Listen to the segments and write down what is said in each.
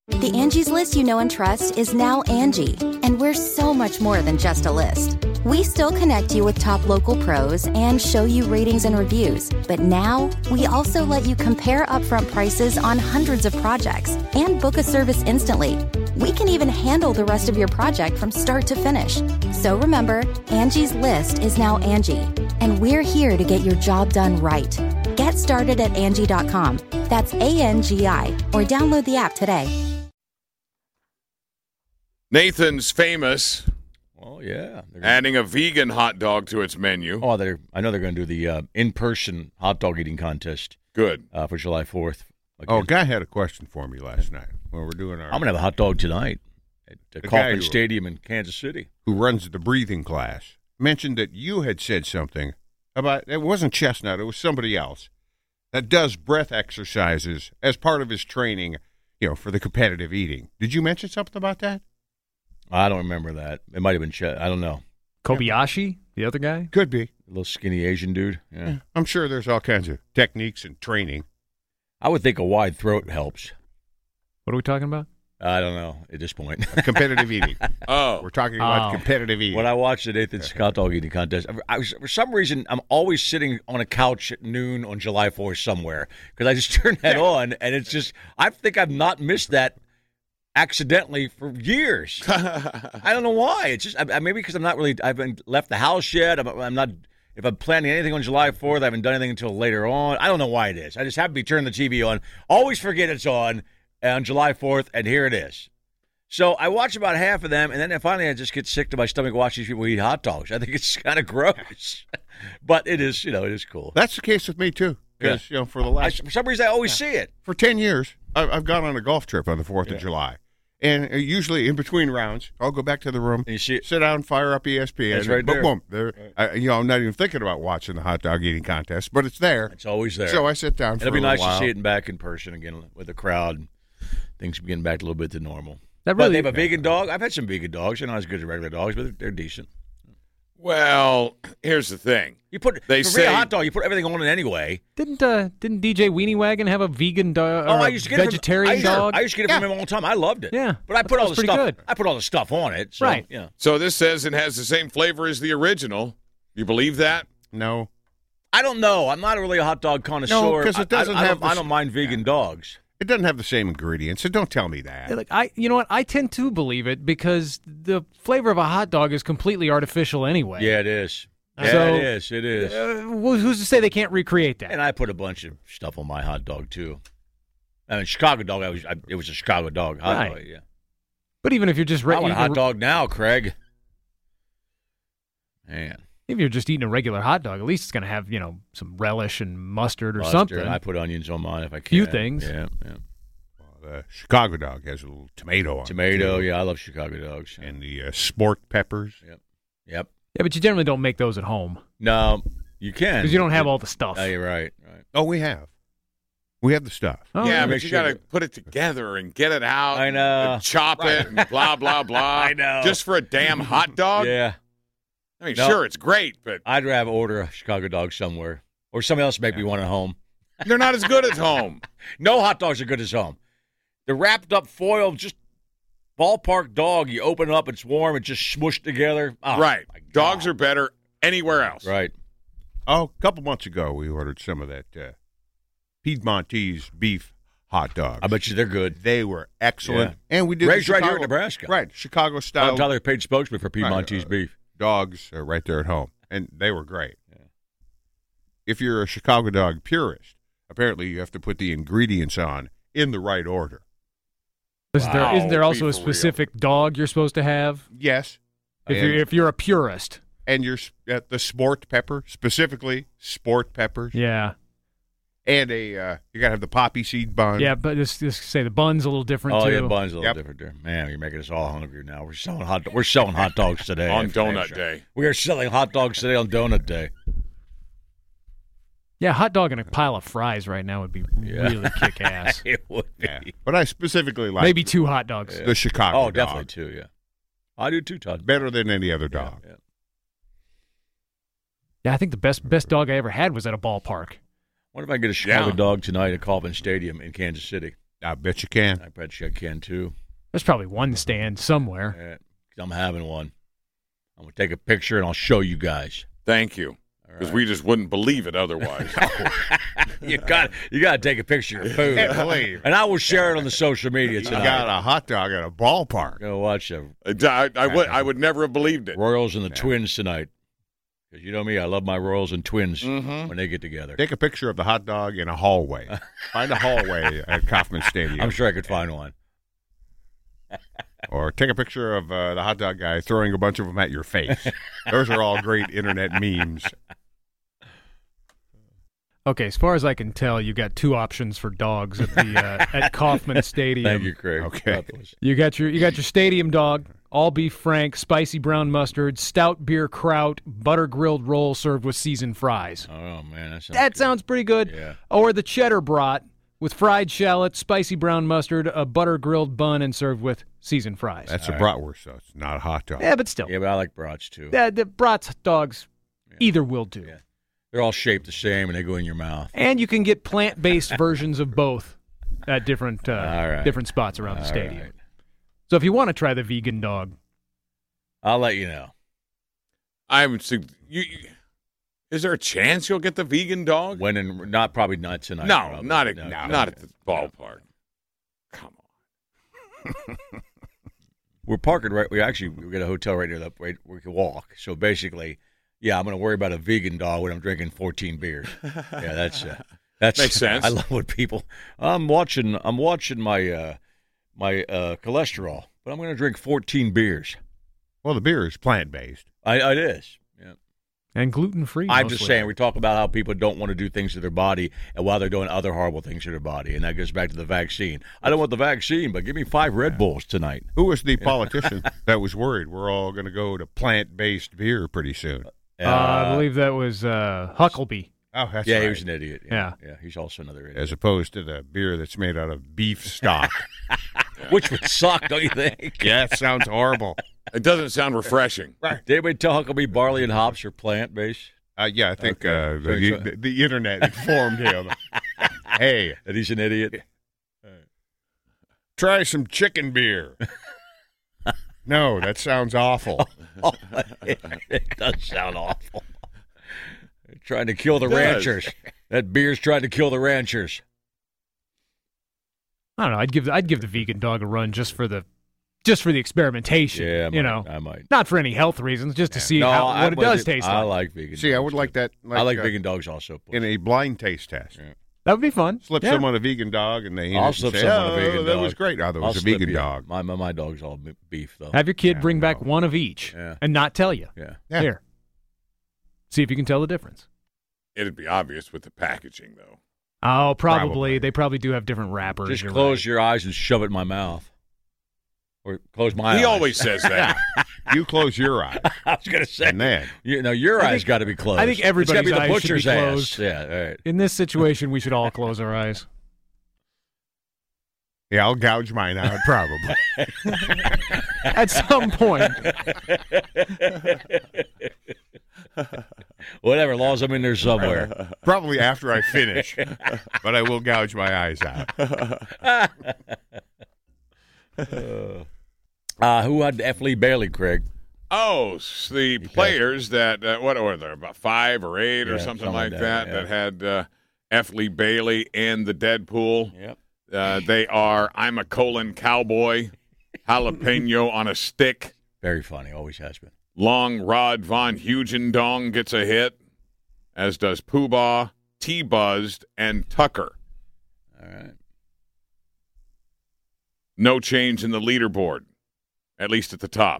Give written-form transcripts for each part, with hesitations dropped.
The Angie's List you know and trust is now Angie, and we're so much more than just a list. We still connect you with top local pros and show you ratings and reviews, but now we also let you compare upfront prices on hundreds of projects and book a service instantly. We can even handle the rest of your project from start to finish. So remember, Angie's List is now Angie, and we're here to get your job done right. Get started at Angie.com. That's ANGI, or download the app today. Nathan's famous. Oh, yeah. Adding a vegan hot dog to its menu. Oh, I know they're going to do the in-person hot dog eating contest. Good. For July 4th. Again. A guy had a question for me last night when we're doing our... I'm going to have a hot dog tonight at the Kauffman Stadium in Kansas City. Who runs the breathing class mentioned that you had said something about, it wasn't Chestnut, it was somebody else, that does breath exercises as part of his training, for the competitive eating. Did you mention something about that? I don't remember that. It might have been I don't know. Kobayashi, the other guy? Could be. A little skinny Asian dude. Yeah. I'm sure there's all kinds of techniques and training. I would think a wide throat helps. What are we talking about? I don't know at this point. Competitive eating. Oh. We're talking about competitive eating. When I watched the Nathan's hot dog eating contest, for some reason, I'm always sitting on a couch at noon on July 4th somewhere because I just turn that on, and it's just, I think I've not missed that accidentally for years. I don't know why. It's just maybe because I haven't left the house yet. I'm not. If I'm planning anything on July 4th, I haven't done anything until later on. I don't know why it is. I just happen to be turning the TV on. Always forget it's on July 4th, and here it is. So I watch about half of them, and then finally I just get sick to my stomach watching these people eat hot dogs. I think it's kind of gross, but it is. It is cool. That's the case with me too. Because for the last for some reason I always see it. For 10 years, I've gone on a golf trip on the 4th of July. And usually in between rounds, I'll go back to the room, sit down, fire up ESPN. It's right there. Boom. I'm not even thinking about watching the hot dog eating contest, but it's there. It's always there. So I sit down for a It'll be nice while. to see it back in person again with the crowd. Things getting back a little bit to normal. But they have a vegan dog. I've had some vegan dogs. They're not as good as regular dogs, but they're decent. Well, here's the thing. They say a hot dog, you put everything on it anyway. Didn't DJ Weenie Wagon have a vegan dog? I used to get vegetarian dog. I used to get it from him all the time. I loved it. Yeah, but I put all the stuff. Good. I put all the stuff on it. So, right. Yeah. So this says it has the same flavor as the original. You believe that? No. I don't know. I'm not really a hot dog connoisseur. No, because it doesn't have. I don't mind vegan dogs. It doesn't have the same ingredients, so don't tell me that. You know what? I tend to believe it because the flavor of a hot dog is completely artificial anyway. Yeah, it is. Yeah, So, it is. Who's to say they can't recreate that? And I put a bunch of stuff on my hot dog too. I mean, Chicago dog. It was a Chicago dog hot dog. Yeah. But even if you're just I want a hot dog now, Craig. Man. If you're just eating a regular hot dog, at least it's going to have, some relish and mustard or something. I put onions on mine if I can. Few things. Yeah. Well, the Chicago dog has a little tomato on it. Tomato, yeah, I love Chicago dogs. And the sport peppers. Yep. Yeah, but you generally don't make those at home. No, you can. Because you don't have all the stuff. Oh, you're right. Oh, we have. We have the stuff. Oh, yeah, but you got to put it together and get it out. I know. And chop it and blah, blah, blah. I know. Just for a damn hot dog? Yeah. I mean, sure, it's great, but I'd rather order a Chicago dog somewhere. Or somebody else make me one at home. They're not as good at home. No hot dogs are good as home. The wrapped up foil, just ballpark dog, you open it up, it's warm, it's just smushed together. Oh, right. Dogs are better anywhere else. Right. Oh, a couple months ago, we ordered some of that Piedmontese beef hot dogs. I bet you they're good. They were excellent. Yeah. And we did raised right here in Nebraska. Right, Chicago style. Bob Tyler, paid spokesman for Piedmontese beef. Dogs are right there at home, and they were great. Yeah. If you're a Chicago dog purist, apparently you have to put the ingredients on in the right order. Isn't there also a specific dog you're supposed to have? Yes. If you're a purist. And you're at the sport pepper, specifically sport peppers. Yeah. And you got to have the poppy seed bun. Yeah, but just say the bun's a little different too. Oh, yeah, the bun's a little different there. Man, you're making us all hungry now. We're selling hot dogs today. On Donut Day. We are selling hot dogs today on Donut Day. Yeah, hot dog and a pile of fries right now would be really kick ass. It would be. Yeah. But I specifically like maybe 2 hot dogs. The Chicago dog. Oh, definitely 2, yeah. I do too, Todd. Better than any other dog. Yeah, I think the best dog I ever had was at a ballpark. What if I get a Chicago dog tonight at Kauffman Stadium in Kansas City? I bet you can. I bet you I can, too. There's probably one stand somewhere. I'm having one. I'm going to take a picture, and I'll show you guys. Thank you. Because we just wouldn't believe it otherwise. You got to take a picture of food. And I will share it on the social media tonight. You got a hot dog at a ballpark. Go watch I would never have believed it. Royals and the Twins tonight. Because you know me, I love my Royals and Twins when they get together. Take a picture of the hot dog in a hallway. Find a hallway at Kauffman Stadium. I'm sure I could find one. Or take a picture of the hot dog guy throwing a bunch of them at your face. Those are all great internet memes. Okay, as far as I can tell, you got two options for dogs at the at Kauffman Stadium. Thank you, Craig. Okay. You got your stadium dog, all beef frank, spicy brown mustard, stout beer kraut, butter grilled roll served with seasoned fries. Oh man, That sounds pretty good. Yeah. Or the cheddar brat with fried shallot, spicy brown mustard, a butter grilled bun, and served with seasoned fries. That's a bratwurst, so it's not a hot dog. Yeah, but still. Yeah, but I like brats too. The brats dogs either will do. Yeah. They're all shaped the same, and they go in your mouth. And you can get plant-based versions of both at different different spots around the stadium. Right. So if you want to try the vegan dog, I'll let you know. Is there a chance you'll get the vegan dog? Probably not tonight. No, probably. not at the ballpark. Come on. We're parking right. We got a hotel right near where we can walk. So basically, yeah, I'm going to worry about a vegan dog when I'm drinking 14 beers. Yeah, that's makes sense. I love what people. I'm watching my cholesterol, but I'm going to drink 14 beers. Well, the beer is plant-based. It is. Yeah. and gluten-free. I'm just saying, we talk about how people don't want to do things to their body, and while they're doing other horrible things to their body, and that goes back to the vaccine. I don't want the vaccine, but give me 5 Red Bulls tonight. Who was the politician that was worried we're all going to go to plant-based beer pretty soon? I believe that was Huckabee. Oh, that's yeah, right. he was an idiot. Yeah, he's also another idiot. As opposed to the beer that's made out of beef stock. Which would suck, don't you think? Yeah, it sounds horrible. It doesn't sound refreshing. Right. Did anybody tell Huckabee barley and hops are plant-based? Yeah, I think the internet informed him. Hey. That he's an idiot? Try some chicken beer. No, that sounds awful. It does sound awful. They're trying to kill the ranchers. That beer's trying to kill the ranchers. I don't know. I'd give the vegan dog a run just for the experimentation. Yeah, I might. Not for any health reasons, just to see what it does taste like. I like vegan. See, I would like that. I like vegan dogs also. In a blind taste test. Yeah. That would be fun. Slip someone a vegan dog, and they I'll slip someone a vegan dog. That was great. Oh, that was a vegan dog. My dog's all beef, though. Have your kid bring back one of each and not tell you. Yeah. Here. See if you can tell the difference. It'd be obvious with the packaging, though. Oh, probably. They probably do have different wrappers. Just close your eyes and shove it in my mouth. Or close my eyes. He always says that. You close your eyes. I was going to say. And then. Your eyes got to be closed. I think everybody's the eyes butcher's should be closed. Ass. Yeah, all right. In this situation, we should all close our eyes. Yeah, I'll gouge mine out, probably. At some point. Whatever, laws I'm in there somewhere. Probably after I finish, but I will gouge my eyes out. Who had F. Lee Bailey, Craig? Oh, the players that, what were there, about 5 or 8 or something like that, yeah. that had F. Lee Bailey and the Deadpool. Yep. They are I'm a colon cowboy, jalapeno on a stick. Very funny, always has been. Long Rod Von Hugendong gets a hit, as does Poobah, T-Buzzed, and Tucker. All right. No change in the leaderboard, at least at the top.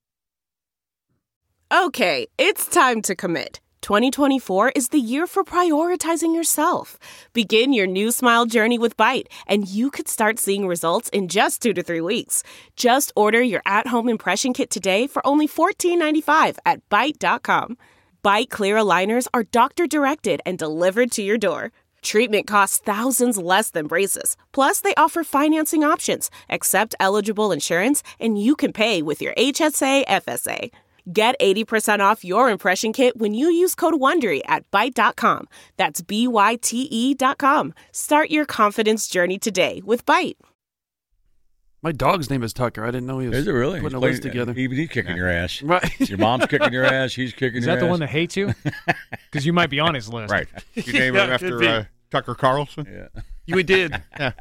Okay, it's time to commit. 2024 is the year for prioritizing yourself. Begin your new smile journey with Byte, and you could start seeing results in just 2 to 3 weeks. Just order your at-home impression kit today for only $14.95 at Byte.com. Byte Clear aligners are doctor-directed and delivered to your door. Treatment costs thousands less than braces. Plus, they offer financing options, accept eligible insurance, and you can pay with your HSA FSA. Get 80% off your impression kit when you use code WONDERY at Byte.com. That's BYTE.com. Start your confidence journey today with Byte. My dog's name is Tucker. I didn't know he was Is it really? putting He's a list together. He's kicking your ass. Right. Your mom's kicking your ass. He's kicking Is your that ass. the one that hates you? Because you might be on his list. Right. You name Yeah, him could be. after Tucker Carlson? Yeah. We did.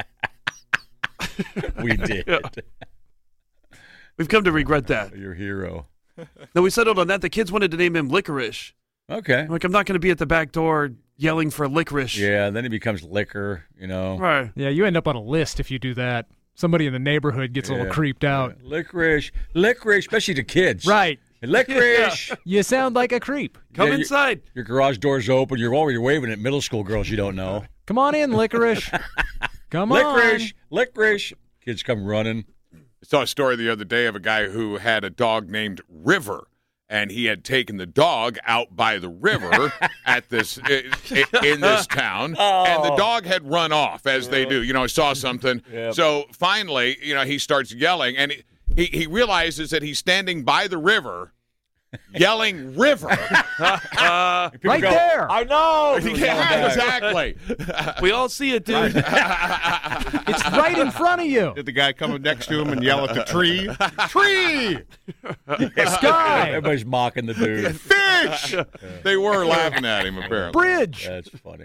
We did. Yeah. We've come to regret that. Your hero. No, we settled on that. The kids wanted to name him Licorice. Okay. I'm like, I'm not going to be at the back door yelling for licorice. Yeah, then he becomes liquor, you know. Right. Yeah, you end up on a list if you do that. Somebody in the neighborhood gets a little Yeah. creeped out. Licorice, especially to kids. Right. Licorice. You sound like a creep. Come Yeah, inside. Your garage door's open. You're already waving at middle school girls you don't know. Come on in, licorice. Come Licorice. Kids come running. I saw a story the other day of a guy who had a dog named River, and he had taken the dog out by the river at this in this town, and the dog had run off, as they do. You know, saw something. Yep. So finally, you know, he starts yelling, and he realizes that he's standing by the river, yelling "River." Right there. I know. Yeah, exactly. We all see it, dude. It's right in front of you. Did the guy come next to him and yell at the tree? Tree! Sky. Everybody's mocking the dude. Fish! They were laughing at him, apparently. Bridge. That's funny.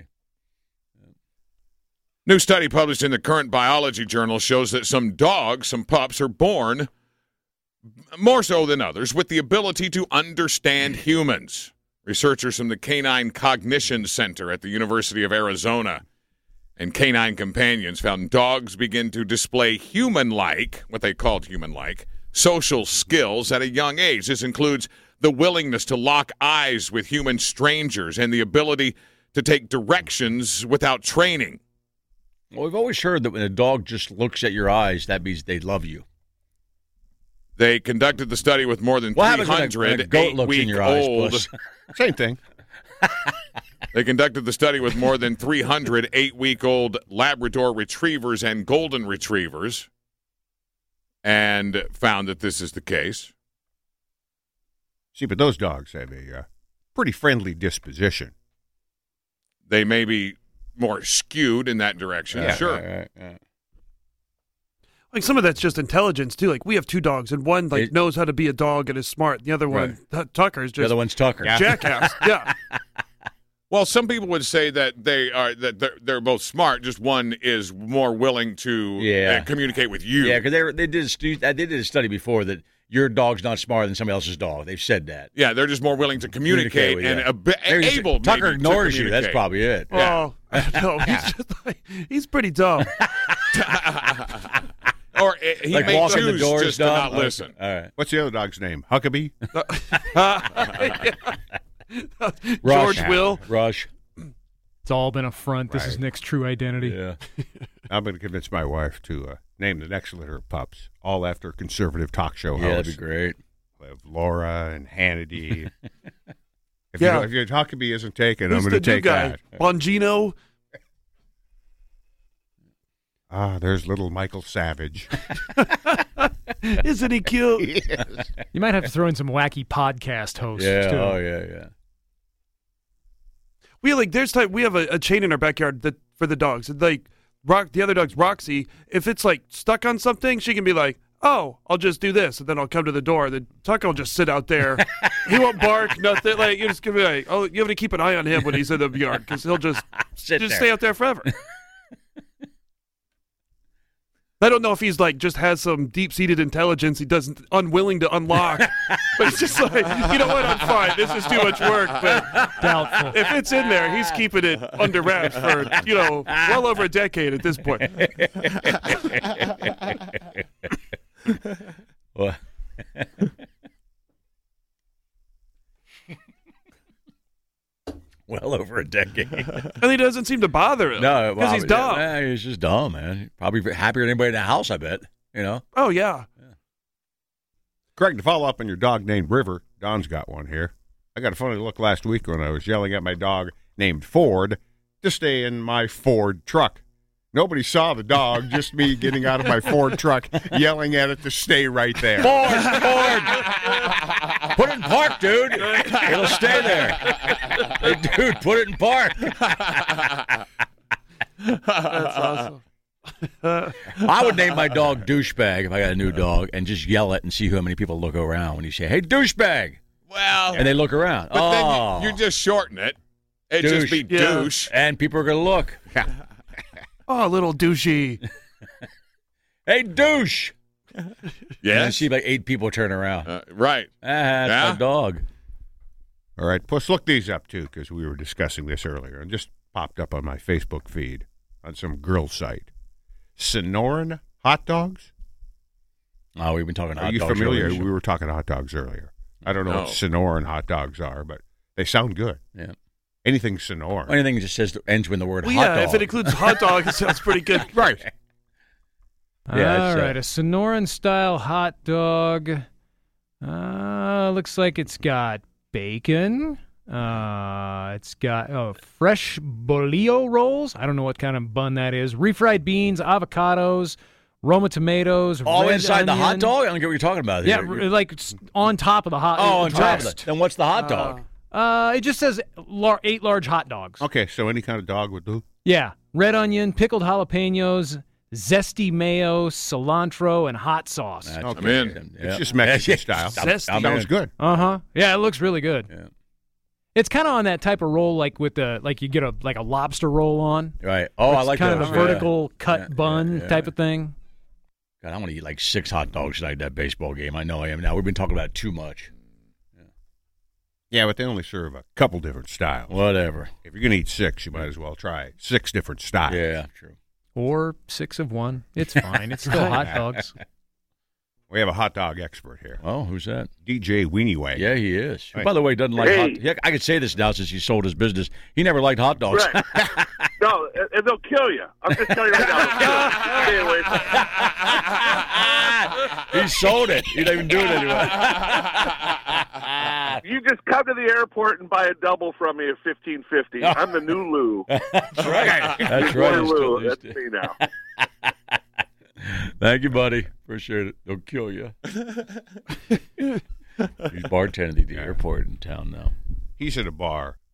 New study published in the Current Biology Journal shows that some pups, are born, more so than others, with the ability to understand humans. Researchers from the Canine Cognition Center at the University of Arizona and canine companions found dogs begin to display human-like, what they called human-like, social skills at a young age. This includes the willingness to lock eyes with human strangers and the ability to take directions without training. Well, we've always heard that when a dog just looks at your eyes, that means they love you. They conducted the study with more than What happens when 300 a goat looks in your eyes, eight-week-old. Puss? Same thing. They conducted the study with more than 300 8-week-old Labrador retrievers and golden retrievers and found that this is the case. See, but those dogs have a pretty friendly disposition. They may be more skewed in that direction, Yeah, sure. Right. Like some of that's just intelligence too. Like we have two dogs, and one like It- knows how to be a dog and is smart. The other one, Tucker's The just other one's Tucker. Yeah. jackass. Yeah. Well, some people would say that they're both smart. Just one is more willing to communicate with you. Yeah, because they did a study before that your dog's not smarter than somebody else's dog. They've said that. Yeah, they're just more willing to communicate with and you. able. Tucker maybe, to ignores you. That's communicate. probably it. Yeah. Oh no, he's just like, he's pretty dumb. Or he Like may walking the choose door just to not listen. All right. What's the other dog's name? Huckabee? George Will. Rush. It's all been a front. This is Right. Nick's true identity. Yeah. I'm going to convince my wife to name the next litter of pups, all after conservative talk show Yeah, hosts. that'd be great. We have Laura and Hannity. If Yeah. if your Huckabee isn't taken, Who's I'm the going to new take guy? that. Bongino. Ah, there's little Michael Savage. Isn't he cute? Yes. You might have to throw in some wacky podcast hosts, Yeah. too. Oh, yeah. We like there's time we have a chain in our backyard that for the dogs. It's like the other dog's Roxy. If it's like stuck on something, she can be like, "Oh, I'll just do this," and then I'll come to the door. Then Tucker will just sit out there. He won't bark, nothing. Like you're just gonna be like, "Oh, you have to keep an eye on him when he's in the yard because he'll just Sit there. stay out there forever." I don't know if he's like just has some deep-seated intelligence he doesn't unwilling to unlock, but it's just like, you know what? I'm fine. This is too much work, but Doubtful. if it's in there, he's keeping it under wraps for well over a decade at this point. Well, well over a decade. And he doesn't seem to bother him. No, because he's dumb. He's just dumb, man. Probably happier than anybody in the house, I bet. You know? Oh yeah. Craig, to follow up on your dog named River, Don's got one here. I got a funny look last week when I was yelling at my dog named Ford to stay in my Ford truck. Nobody saw the dog, just me getting out of my Ford truck, yelling at it to stay right there. Ford! Put it in park, dude. It'll stay there. Hey, dude, put it in park. That's awesome. I would name my dog Douchebag if I got a new dog and just yell it and see how many people look around when you say, hey, Douchebag. Well, And they look around. but then you just shorten it. It'd just be Yeah. douche. And people are going to look. Oh, little douchey. Hey, douche. And I Yes. see like 8 people turn around. Right. That's Yeah. my dog. All right, Puss, look these up, too, because we were discussing this earlier. And just popped up on my Facebook feed on some grill site. Sonoran hot dogs? Oh, we've been talking hot Are you dogs familiar? earlier. We were talking hot dogs earlier. I don't know No. what Sonoran hot dogs are, but they sound good. Yeah. Anything Sonoran. Anything that just ends with the word Well, hot yeah, dog. if it includes hot dog, it sounds pretty good. Right. Yeah, All it's, right, a Sonoran-style hot dog. Looks like it's got bacon. It's got fresh bolillo rolls. I don't know what kind of bun that is. Refried beans, avocados, Roma tomatoes. all red inside the hot onion. dog? I don't get what you're talking about. Yeah, You're- like it's on top of the hot. on top of dressed. it. Then what's the hot dog? It just says 8 large hot dogs. Okay, so any kind of dog would do? Yeah, red onion, pickled jalapenos, zesty mayo, cilantro, and hot sauce. That's Okay. I'm in. It's just Mexican style. Zesty. I'm Sounds in. good. Yeah, it looks really good. Yeah. It's kind of on that type of roll, like with you get a lobster roll on. Right. Oh, I It's like kind of those. a vertical cut Yeah, bun yeah. type of thing. God, I want to eat like 6 hot dogs tonight at that baseball game. I know I am now. We've been talking about it too much. Yeah, but they only serve a couple different styles. Whatever. If you're going to eat 6, you might as well try 6 different styles. Yeah, true. Or 6 of 1. It's fine. It's still hot dogs. We have a hot dog expert here, Oh, who's that? DJ Weenie Way. Yeah, he is. Right. By the way, he doesn't like Hey. hot. Yeah, I could say this now since he sold his business. He never liked hot dogs. Right. No, and they'll kill you. I'm just telling you right now. They'll kill you. Stay away from He sold it. He didn't even do it anymore. You just come to the airport and buy a double from me at $15.50. I'm the new Lou. That's right. That's Boy right. Lou. He's That's still- me now. Thank you, buddy. Appreciate it. They'll kill you. He's bartending at the airport in town now. He's at a bar